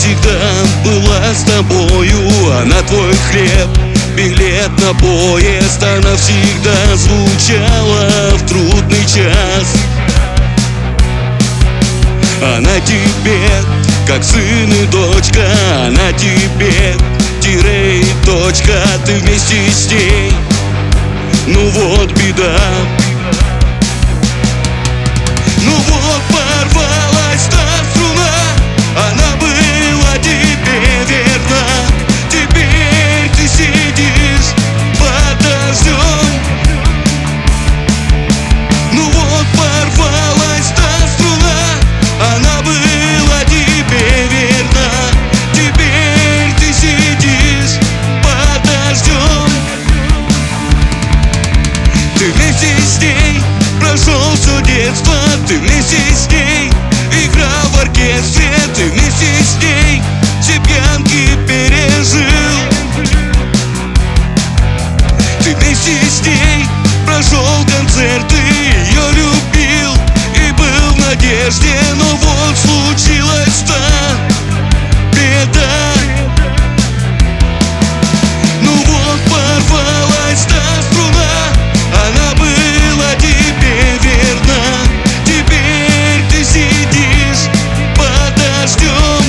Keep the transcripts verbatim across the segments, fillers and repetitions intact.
всегда была с тобою. Она твой хлеб, билет на поезд. Она всегда звучала в трудный час. Она тебе, как сын и дочка. Она тебе, тире и точка. Ты вместе с ней, ну вот беда. Ну вот порвалась та струна. Она была тебе верна. Теперь ты сидишь под дождем. Ну вот порвалась та струна. Она была тебе верна. Теперь ты сидишь под дождем. Ты вместе с ней прошел все детство. Ты вместе с ней играл в оркестре. Ты вместе с ней все пьянки пережил. Ты вместе с ней прошел концерты, ее любил и был в надежде. Но вот случилась та беда. Ну вот порвалась та струна. Она была тебе верна. Теперь ты сидишь под дождем.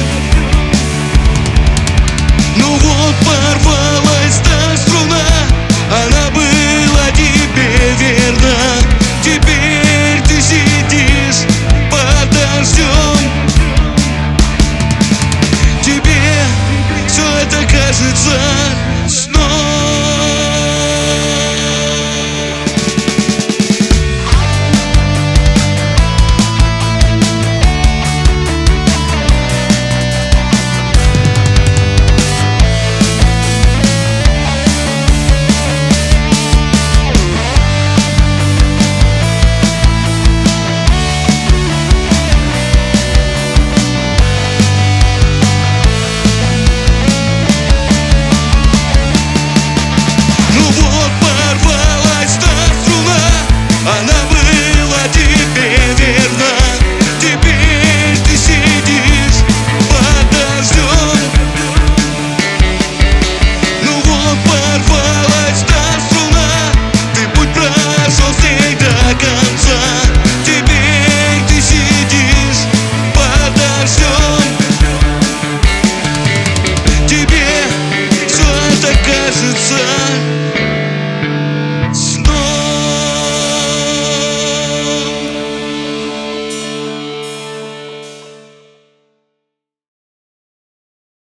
Ну вот порвалась та струна. Она была тебе верна. Теперь ты сидишь под дождем. Тебе все это кажется сном. Кажется,